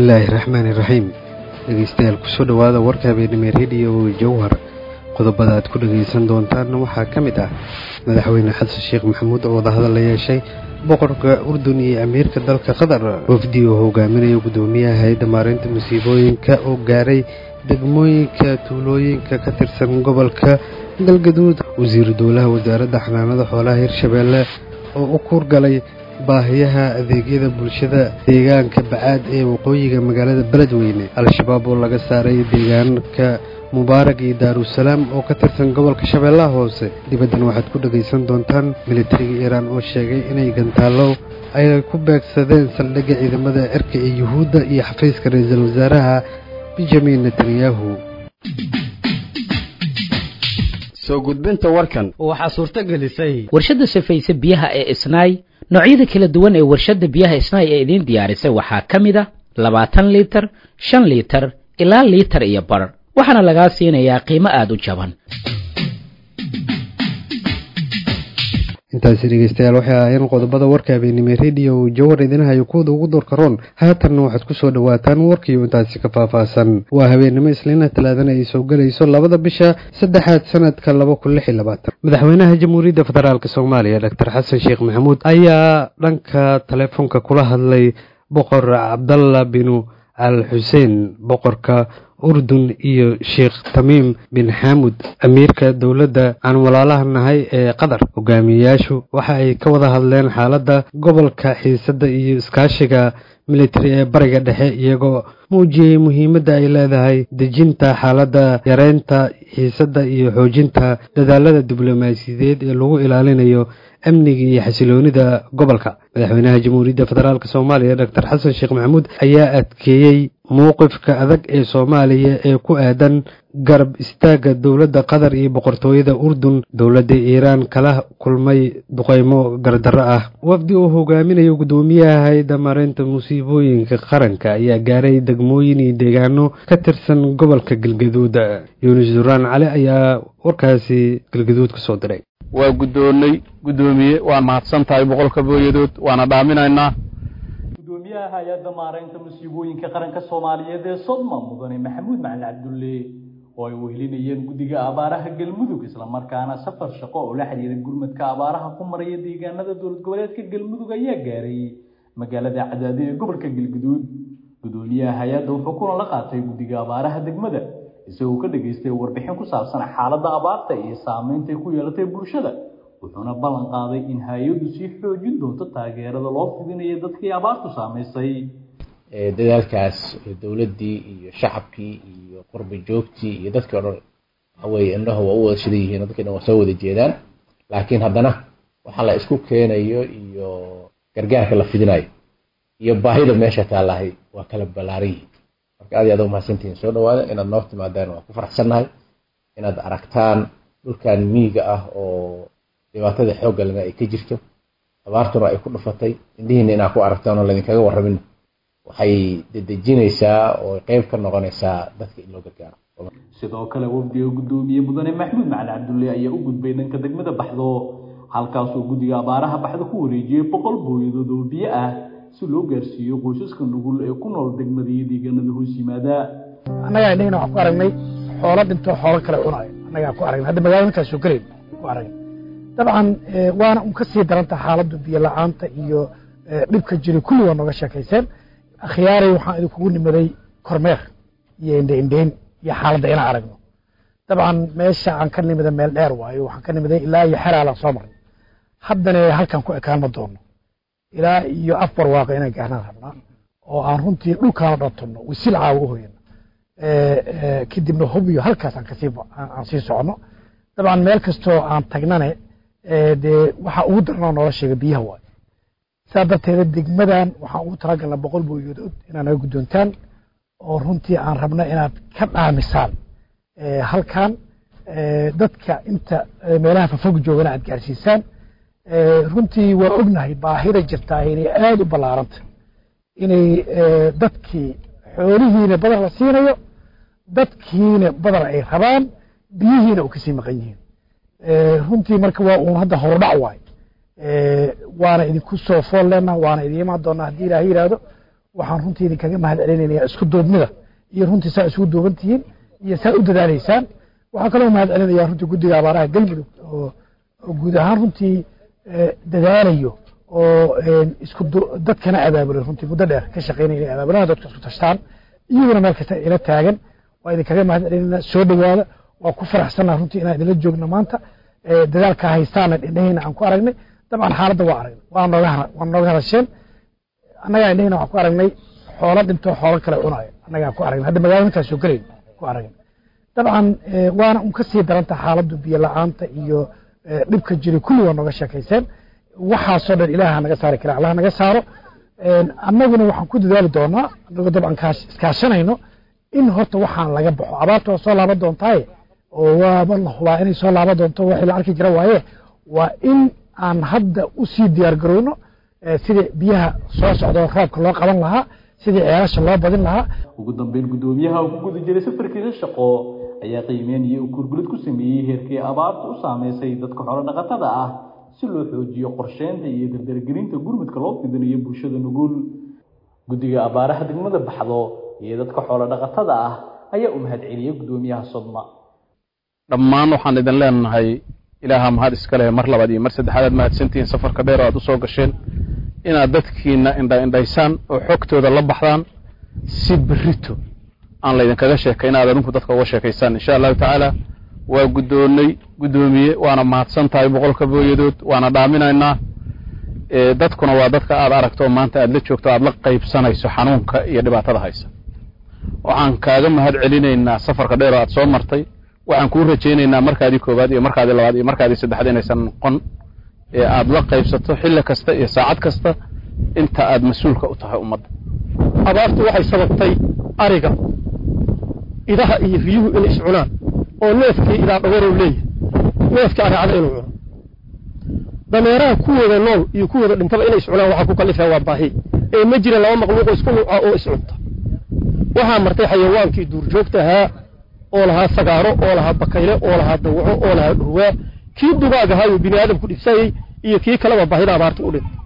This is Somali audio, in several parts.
bismillaahi raxmaani raxiim dhegeystayaal kusoo dhowaada warka habeenimo radio jowhar qodobada aad ku dhageysan doontaan waxaa ka mid ah madaxweyne xasan sheekh maxamuud oo wadahadal la yeeshay boqorka urdun iyo amiirka dalka qatar wafdi oo hogaaminaya gudoomiyaha hay'adda maareynta musiibooyinka oo gaaray degmooyinka tuulooyinka ka tirsan gobolka galgaduud wasiir dowlaha wasaaradda xanaanada xoolaha hirshabeelle oo u kuurgalay baahiyaha adeegyada bulshada deegaanka bacaad ee waqooyiga magaalada beledweyne al-shabaab oo laga saaray deegaanka mubaarak iyo daarusalaam oo ka tirsan gobolka shabeellaha hoose dibaddana waxaad ku dhagaysan doontaan militariga iiraan oo sheegay inay gantaalo ay ku beegsadeen saldhigga ciidamada cirka ee yuhuudda iyo xafiiska ra-iisul wasaaraha benjamin netanyahu soo gudbinta warkan waxaa suurto gelisay warshadda sifaysa biyaha ee isnaay noocyada kala duwan ee warshadda biyaha isnaay ee idiin diyaarisay waxaa ka mid ah 20 liitar 5 liitar ilaa liitar iyo bar waxaana lagaa siinayaa qiimo aad u jaban intaasi dhegeystayaal waxay ahaayeen qodobada warka habeenimo radio jowhar idinahayo kuwada ugu doorka roon haatanna waxaad ku soo dhawaataan warkiiyo intaasi ka faahfaahsan waa habeenimo isliina talaadana ay soo gelayso 2 bisha 3 sanadka 2026 madaxweynaha jamhuuriyadda federaalk soomaaliya dr xasan sheekh maxamuud ayaa dhanka telefoonka kula hadlay boqor cabdalla binu al xuseen boqorka urdun iyo sheekh tamiim bin xaamud amiirka dowladda aan walaalaha nahay ee qatar hogaamiyayaashu waxa ay ka wada hadleen xaaladda gobolka xiisadda iyo iskaashiga militari ee bariga dhexe iyagoo muujiyey muhiimadda ay leedahay dejinta xaaladda yareynta xiisadda iyo xoojinta dadaalada diblomaasiyadeed ee lagu ilaalinayo amniga iyo xasiloonida gobolka madaxweynaha jamhuuriyadda federaalk soomaaliya dr xasan sheekh maxamuud ayaa adkeeyey mowqifka adag ee soomaaliya ee ku aadan garab istaagga dowladda qatar iyo boqortooyada urdun dowladda iiraan kala kulmay duqeymo gardarro ah wafdi uu hogaaminayo gudoomiyaha hay'adda maareynta musiibooyinka qaranka ayaa gaaray degmooyin iyo deegaano ka tirsan gobolka galgaduud yuunus duraan cali ayaa warkaasi galgaduud ka soo diray waa gudoomiye waan mahadsan tahay boqolka booyadood waana dhaaminaynaa gudoomiyaha hay'adda maareynta musiibooyinka qaranka Soomaaliyeed ee Sodma mudane Maxamuud Macalin Cabdulle oo ay wehelinayeen guddiga abaaraha Galmudug isla markaana safar shaqo oo la xiriiray gurmadka abaaraha ku maraya deegaanada dowlad goboleedka Galmudug ayaa gaaray magaalada Cadaadad ee gobolka Galgaduud gudoomiyaha hay'adda wuxuu kulan la qaatay guddiga abaaraha degmada isagoo ka dhageystay warbixin ku saabsan xaaladda abaarta iyo saameynta ay ku yeelatay bulshada wuxuuna ballan qaaday in hay'addu sii xoojin doonto taageerada loo fidinayo dadkii abaartu saameysay dadaalkaas dawladdii iyo shacabkii iyo qurbi joogtii iyo dadkii oo dhan way indhaha waa u wada shidan yihiin dadkii dhan waa soo wada jeedaan laakiin haddana waxa la isku keenayo iyo gargaarka la fidinayo iyo baahida meesha taalahay waa kala ballaaran yihiin marka aad iyo aad u mahadsantihiin soo dhawaada inaad noo timaadaan waa ku faraxsannahay inaad aragtaan dhulkan miyiga ah oo dhibaatada xoogga leh ay ka jirto abaartuna ay ku dhufatay indhihiina inaad ku aragtaan oo laydinkaga warramin waxay dedejinaysaa oo qayb ka noqonaysaa dadka in loo gargaaro sidoo kale wafdiga gudoomiye mudane Maxamuud Macalin Cabdulle ayaa u gudbay dhanka degmada Baxdo halkaasoo guddiga abaaraha Baxdo ku wareejiyay 100 booyadood oo biyo ah si loo gaarsiiyo qoysaska nugul ee ku nool degmada iyo deegaanada hoos yimaada annaga indhahayna waxaan ku aragnay xoolo dhinto xoolo kale cunayo annaga ku aragnay hadda magaalada intaas soo galeen ku aragnay dabcan waana ka sii daranta xaaladdu biyo la'aanta iyo dhibka jiray kulli waa nooga sheekayseen akhyaaray waxaan idinkugu nimaday kormeer iyo indhayn iyo xaaladda inaan aragno dabcan meesha aan ka nimida meel dheer waayo waxaan ka nimiday ilaa iyo xeraalan soo maray haddana halkan ku ekaan ma doono ilaa iyo afar waaqo inaan gaarnaan rabnaa oo aan runtii dhulkaana dhantanno wisil caawa u hoyano kadibna hub iyo halkaas aan sii soconno dabcan meel kastoo aan tagnane dee waxaa ugu darnoo noola sheega biyaha waayo saa darteeda degmadan waxaan ugu talagalnaa 100 booyadood inaad naga guddoontaan oo runtii aan rabna inaad ka dhaamisaan halkan dadka inta meelaha fafog joogana aad gaarsiisaan runtii waa ognahay baahida jirtaa inay aad u ballaaranta inay dadkii xoolihiina badan la siinayo dadkiina badan ay rabaan biyihiina u kasii maqan yihiin runtii marka waa uun hadda hordhac waay waana idinku soo fool leenaha waana idin imaan doonaa haddii ilaahay yidhaahdo waxaan runtii idinkaga mahad celinayaa isku duubnida iyo runtii saa isugu duuban tihiin iyo saa u dadaalaysaan waxaan kaloo mahad celinayaa runtii guddiga abaaraha galmudug oo guud ahaan runtii dadaalayo oo isku dadkana abaabulay runtii muddo dheer ka shaqeynaya inay abaabulaan dadku isku tashtaan iyaguna meel kasta ila taagan waa idinkaga mahad celinayna soo dhawaada waa ku faraxsanaa runtii inaan idinla joogno maanta dadaalka haystaana indhahayna aan ku aragnay dabcan xaaladda waa aragnay waa nooga hadasheen annagaa indhahayna waxaan ku aragnay xoolo dhintoo xoolo kale cunaayo annagaa ku aragnay hadda magaalada markaa soo gelayn ku aragnay dabcan waana un ka sii daranta xaaladdu biyo la-aanta iyo dhibka jiray kulli waa nooga sheekayseen waxaasoo dhan ilaaha naga saari kara allah naga saaro annaguna waxaan ku dadaali doonaa annagoo dabcan iskaashanayno in horta waxaan laga baxo abaarta waa soo laaban doontaaye oo waaba la hubaa inay soo laaban doonto waxii la arki jira waaye waa in aan hadda u sii diyaar garowno sidii biyaha soo socdo roobka loo qaban lahaa sidii ceelasha loo badin lahaa ugu dambeyn guddoomiyaha uu ku guda jiray safarkiisa shaqo ayaa qiimeyn iyo kurgulid ku sameeyey heerkii abaartu u saameysay dadka xoolo dhaqatada ah si loo xoojiyo qorsheynta iyo dardargelinta gurmudka loo fidinayo bulshada nugul guddiga abaaraha degmada baxdo iyo dadka xoolo dhaqatada ah ayaa u mahad celiyey guddoomiyaha Sodma dhammaan waxaan idin leenahay ilaaha mahad iska leh mar labaad iyo mar saddexaad aad mahadsantihiin safarka dheer oo aad u soo gasheen inaad dadkiina indhaysaan oo xogtooda la baxdaan si berrito aan laydinkaga sheekayn aad adinku dadka uga sheekaysaan insha allahu tacaala waa guddoomiye waana mahadsan tahay boqolka booyadood waana dhaaminaynaa dadkuna waa dadka aad aragto maanta aad la joogto aad la qaybsanayso xanuunka iyo dhibaatada haysa waxaan kaaga mahad celinaynaa safarka dheer oo aad soo martay waxaan kuu rajaynaynaa markaadii koowaad iyo markaadii labaad iyo markaadii saddexaad inaysan noqon ee aad la qaybsato xilli kasta iyo saacad kasta inta aad mas-uulka u tahay ummadda abaartu waxay sababtay ariga idaha iyo riyuhu inay iscunaan oo neefkii idaa dhawarow leeyahay neefka aracada inuu cuno dameeraha kuwooda nool iyo kuwooda dhintaba inay iscunaan waxaa ku kalifaa waa baahi ee ma jira laba maqluuq oo isku nuuca oo iscunta waxaa martay xayawaankii duurjoogta ahaa oo lahaa sagaaro oo lahaa bakayle oo lahaa dawaco oo lahaa dhurwaa kii dugaag ahaayuu bini aadamku dhibsayey iyo kii kaleba baahida abaarta u dhintay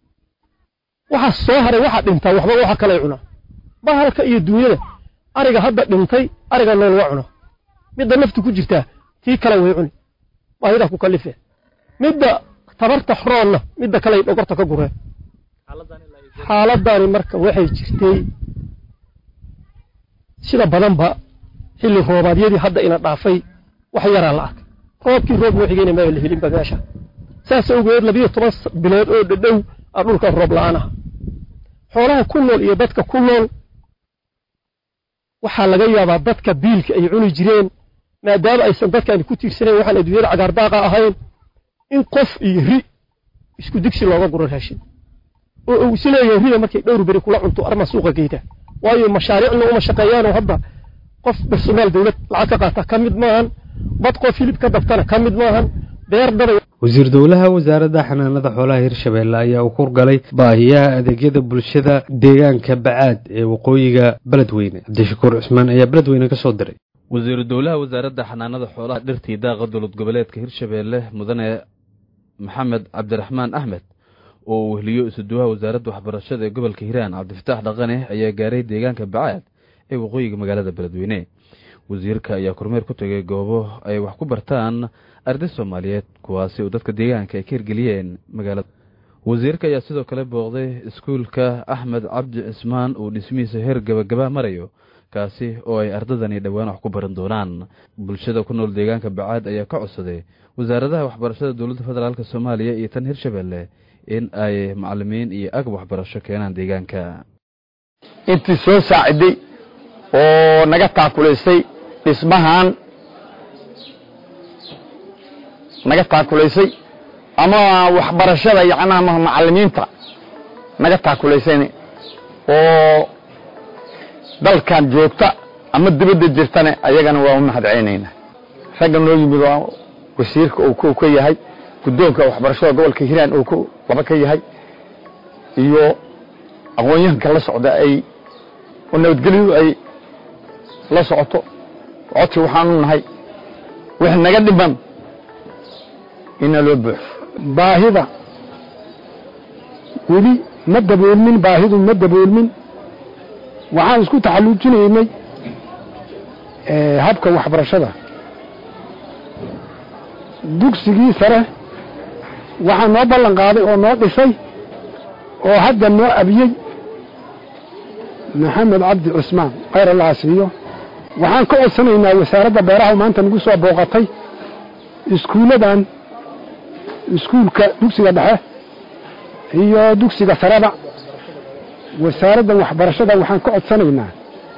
waxaa soo haray waxaa dhintaa waxba waxa kale cunaa bahalka iyo duunyada ariga hadda dhintay ariga nool waa cuna midda naftu ku jirtaa tii kale way cuni baahida ku kalifee midda tabarta xoroonna midda kale dhogorta ka gureen xaaladani marka waxay jirtay sida badanba xilli roobaadyadii hadda ina dhaafay wax yaraa la arkay roobkii roob wixigeyna ma la helin bagaasha saas awgeed 12 bilood oo dhadhow dhulka roob la'aan ah xoolaha ku nool iyo dadka ku nool waxaa laga yaabaa dadka biilka ay cuni jireen maadaama aysan dadkan ku tiirsaneen waxaan adduunyada cagaar daaqa ahayn in qof iyo ri isku digsi looga guro raashin oo uu sileeyahay rida markay dhowr bari kula cunto arma suuqa geeyda waayo mashaariicna uma shaqeeyaan hadda qof personal dawlad lacag ka qaata kamid maahan bad qof hilib ka dabtana kamid maahan beer dad wasiir dowlaha wasaaradda xanaanada xoolaha Hirshabeelle ayaa u kurgalay baahiyaha adeegyada bulshada deegaanka Bacaad ee waqooyiga Beledweyne Cabdishakuur Cusmaan ayaa Beledweyne ka soo diray wasiir dowlaha wasaaradda xanaanada xoolaha dhirtii daaqa dowlad goboleedka Hirshabeelle mudane Maxamed Cabdiraxmaan Ahmed oo wehliyo isuduwaha wasaaradda waxbarashada ee gobolka Hiiraan Cabdifataax Dhaqane ayaa gaaray deegaanka Bacaad ee waqooyiga magaalada Beledweyne wasiirka ayaa kormeer ku tagay goobo ay wax ku bartaan arday Soomaaliyeed kuwaasi oo dadka deegaanka ay ka hirgeliyeen magaalada wasiirka ayaa sidoo kale booqday iskuulka Axmed Cabdi Cismaan oo dhismihiisa heer gabagaba marayo kaasi oo ay ardadani dhawaan wax ku baran doonaan bulshada ku nool deegaanka Bacaad ayaa ka codsaday wasaaradaha waxbarashada dawladda federaalka Soomaaliya iyo tan Hirshabeelle in ay macallimiin iyo agab waxbarasho keenaan deegaanka intii soo saaciday oo naga taakuleysay dhismahan naga taakuleysay ama waxbarashada yacnaa macallimiinta naga taakuleysay oo dalkan joogta ama dibadda jirtana ayagana waa u mahadcelinayna ragga noo yimid oo wasiirka uu ka yahay guddoonka waxbarashada gobolka Hiiraan uu laba ka yahay iyo aqoonyahanka la socda ay nabadgelyo ay la socoto codsi waxaanu nahay wax naga dhiman in loo buuxo baahida weli ma daboolmin baahidu ma daboolmin waxaan isku taxalluujinaynay habka waxbarashada dugsigii sare waxaa noo ballan qaaday oo noo dhisay oo hadda noo abiyey maxamed cabdi cusmaan khayr allaha siiyo waxaan ka codsanaynaa wasaaradda beeraha maanta nagu soo booqatay iskuulladan iskuulka dugsiga dhexe iyo dugsiga sareba wasaaradda waxbarashada waxaan ka codsanaynaa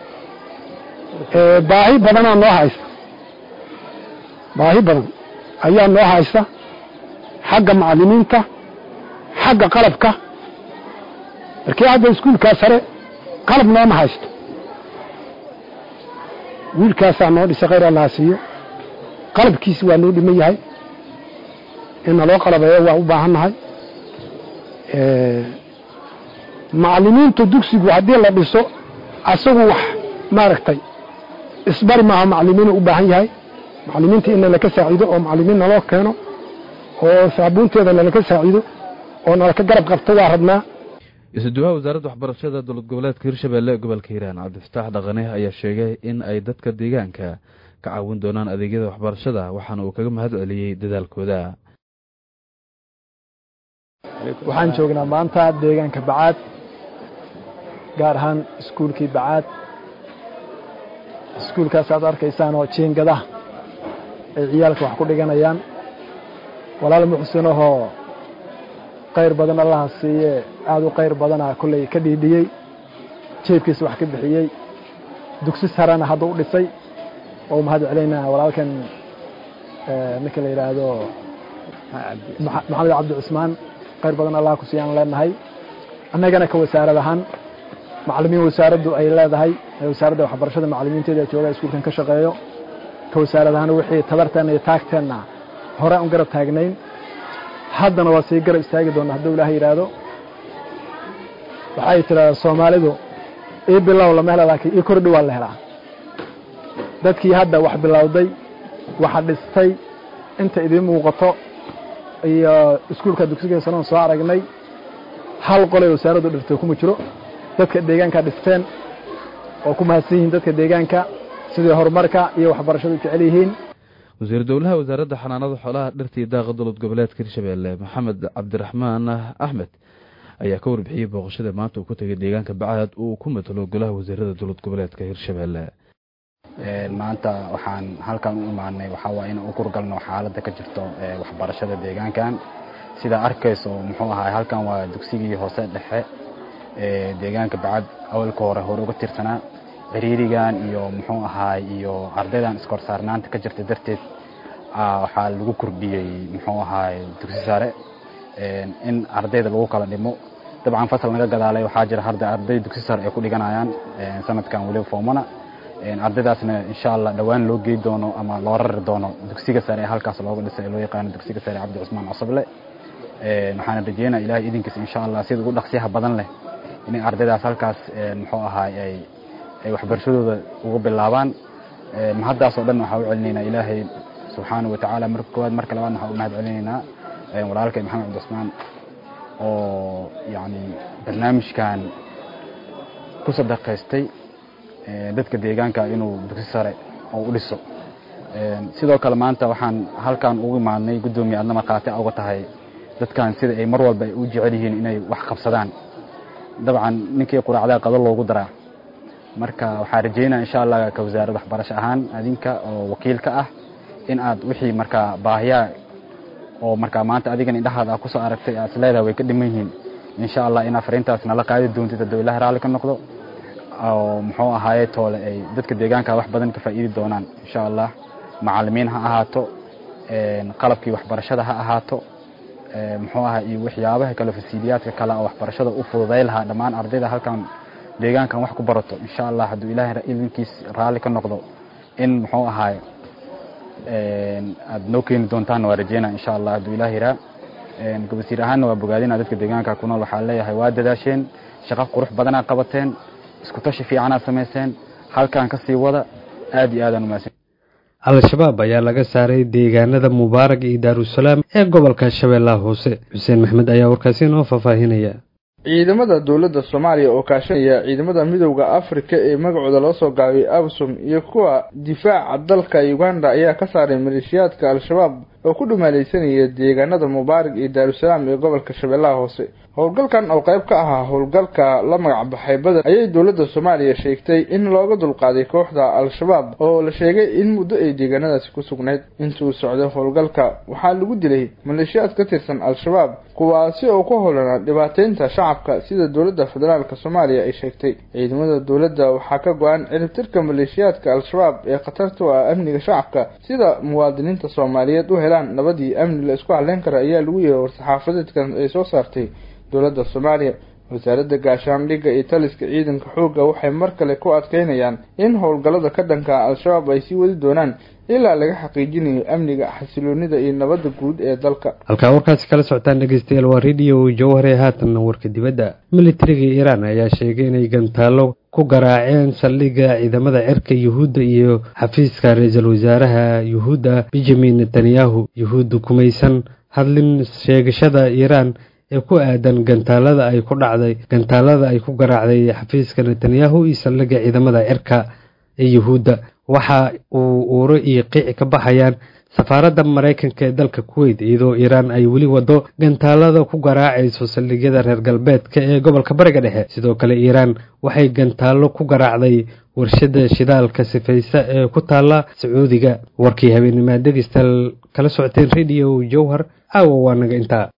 baahi badanaa noo haysta baahi badan ayaa noo haysta xagga macallimiinta xagga qalabka markii hadda iskuulkaa sare qalab nooma haysto wiilkaasaa noo dhisay khayr allaha siiyo qalabkiisi waa noo dhiman yahay in naloo qalabeeyo waa u baahannahay macallimiinta dugsigu haddii la dhiso asagu wax maaragtay isbari maaha macallimiinu u baahan yahay macallimiinta in nalaka saaciido oo macallimiin naloo keeno oo saabuunteeda nalaka saaciido oo nalaka garab qabto waa rabnaa isuduwaha wasaaradda waxbarashada dowlad goboleedka hirshabeelle gobolka hiiraan cabdifataax dhaqane ayaa sheegay in ay dadka deegaanka ka caawin doonaan adeegyada waxbarashada waxaana uu kaga mahad celiyey dadaalkooda waxaan joognaa maanta deegaanka bacaad gaar ahaan iskuulkii bacaad iskuulkaas aad arkaysaan oo jiingada ay ciyaalka wax ku dhiganayaan walaal muxsinahoo khayr badan allaha siiye aad u khayr badanaa kolley ka dhiidhiyey jeebkiisa wax ka bixiyey dugsi sarena hadda u dhisay oo mahad celaynaa walaalkan ninka la yidhaahdo maxamed cabdi cusmaan khayr badan allah ku siiyaan leenahay annagana ka wasaarad ahaan macallimiin wasaaraddu ay leedahay wasaaradda waxbarashada macallimiinteeda jooga iskuulkan ka shaqeeyo ka wasaarad ahaan wixii tabarteenna iyo taagteenna hore aan garab taagnayn haddana waa sii garab istaagi doona hadduu ilaahay yidhaahdo waxay tidhahdaa soomaalidu ii bilow lama hela laakiin ii kordhi waa la helaa dadkii hadda wax bilowday waxa dhistay inta idiin muuqato iyo iskuulka dugsiga sanoon soo aragnay hal qolay wasaaraddu dhirtay kuma jiro dadka deegaanka dhisteen oo ku mahadsan yihiin dadka deegaanka sidii horumarka iyo waxbarashadu jecel yihiin wasiir dowlaha wasaaradda xanaanada xoolaha dhirta iyo daaqa dowlad goboleedka hirshabeelle maxamed cabdiraxmaan axmed ayaa ka warbixiyey booqashada maanta uu ku tegay deegaanka bacaad uu ku matalo golaha wasiirada dowlad goboleedka hirshabeelle maanta waxaan halkan u imaanay waxaa waaye inaan u kurgalno xaaladda ka jirto waxbarashada deegaankan sida arkayso muxuu ahaay halkan waa dugsigii hoose dhexe deegaanka bacaad awalka hore uga tirsanaa ciriirigan iyo muxuu ahaay iyo ardaydan iskorsaarnaanta ka jirta darteed waxaa lagu kordhiyey muxuu ahaay dugsi sare in ardayda lagu kala dhimo dabcan fasal naga gadaalay waxaa jira arday dugsi sare ay ku dhiganayaan sanadkan weliba foomana ardaydaasna insha allah dhowaan loo geey doono ama loo rari doono dugsiga sare halkaas looga dhisay loo yaqaano dugsiga sare cabdi cusmaan cusable waxaan rajeynaa ilaahay idinkiisa insha allah sida ugu dhaqsiyaha badan leh inay ardaydaas halkaas muxuu ahaay ay waxbarashadooda uga bilaabaan mahaddaasoo dhan waxaa u celinaynaa ilaahay subxaanahu watacaala marka koowaad marka labaadna waxaa u mahad celinaynaa walaalkay maxamed cabdi cusmaan oo yacni barnaamijkan ku sadaqaystay dadka deegaanka inuu dugsi sare oo u dhiso sidoo kale maanta waxaan halkan ugu imaadnay guddoomiye aadna markhaati uga tahay dadkan sida ay mar walba ay u jecel yihiin inay wax qabsadaan dabcan ninkii quraacdaa qado loogu daraa marka waxaan rajeynaa insha allah ka wasaaradda waxbarasho ahaan adinka oo wakiilka ah in aad wixii markaa baahiyaa oo markaa maanta adigan indhahaada ku soo aragtay aad isleedahay way ka dhiman yihiin insha allah inaad fariintaas nala qaadi doontid hadduu ilaahay raalli ka noqdo oo muxuu ahaaye toole ay dadka deegaanka wax badan ka faa'iidi doonaan insha allah macallimiin ha ahaato qalabkii waxbarashada ha ahaato muxuu ahaa iyo waxyaabaha kale fasiiliyaadka kale oo waxbarashada u fududay lahaa dhammaan ardayda halkan deegaankan wax ku barato insha allah hadduu ilaahay idinkiis raalli ka noqdo in muxuu ahaaye aad noo keeni doontaan waa rajeynaa insha allah hadduu ilaahay raa wasiir ahaanna waa bogaadinaa dadka deegaanka ku nool waxaa leeyahay waa dadaasheen shaqo qurux badanaa qabateen isku tashi fiicanaad samayseen halkan ka sii wada aad iyo aadaan umahadsan al-shabaab ayaa laga saaray deegaanada mubaarag iyo daarusalaam ee gobolka shabeellaha hoose xuseen maxmed ayaa warkaasi noo faahfaahinaya ciidamada dowladda Soomaaliya oo kaashanaya ciidamada midowga Afrika ee magacooda loo soo gaabay AWSOM iyo kuwa difaaca dalka Uganda ayaa ka saaray maleeshiyaadka Al-Shabaab oo ku dhumaanaysanaya deegaanada Mubarak iyo Daarusalaam ee gobolka Shabeellaha Hoose. howlgalkan oo qayb ka ah howlgalka la magac baxay Badar ayay dowladda Soomaaliya sheegtay in looga dulqaaday kooxda Al-Shabaab oo la sheegay in muddo ay deegaanadaasi ku sugnayd. intuu socday howlgalka waxaa lagu dilay maleeshiyaad ka tirsan Al-Shabaab kuwaasi oo ku howlana dhibaateynta shacabka sida dowladda federaalka Soomaaliya ay sheegtay. ciidamada dowladda waxaa ka go'an ciribtirka maleeshiyaadka Al-Shabaab ee khatarta u ah amniga shacabka sida muwaadiniinta Soomaaliyeed u helaan nabadii amni la isku haleyn karo ayaa lagu yeeray war-saxaafadeedkan ay soo saartay dowladda Soomaaliya. wasaaradda gaashaandhigga iyo taliska ciidanka xoogga waxay mar kale ku adkeynayaan in howlgallada ka dhanka Al-Shabaab ay sii wadi doonaan ilaa laga xaqiijinayo amniga, xasiloonida iyo nabadda guud ee dalka. halka warkaasi kala socotaan dhageystayaal waa radio Jowhar haatan warka dibadda. militariga Iran ayaa sheegay inay gantaalo ku garaaceen saldhigga ciidamada cirka Yuhuudda iyo xafiiska ra'iisul wasaaraha Yuhuudda Benjamin Netanyahu. Yuhuuddu kumaysan hadlin sheegashada Iran ee ku aadan gantaalada ay ku garaacday xafiiska Netanyahu iyo saldhigga ciidamada cirka ee Yuhuudda. waxa uu uuro iyo qiic ka baxayaan safaaradda Mareykanka ee dalka Kuwait iyadoo Iran ay weli wado gantaalada ku garaacayso saldhigyada reer galbeedka ee gobolka Bariga Dhexe. sidoo kale Iran waxay gantaalo ku garaacday warshada shidaalka sifaysa ee ku taala Sacuudiga. warkii habeenimo dhageystayaal kala socoteen radio Jowhar waa naga intaa.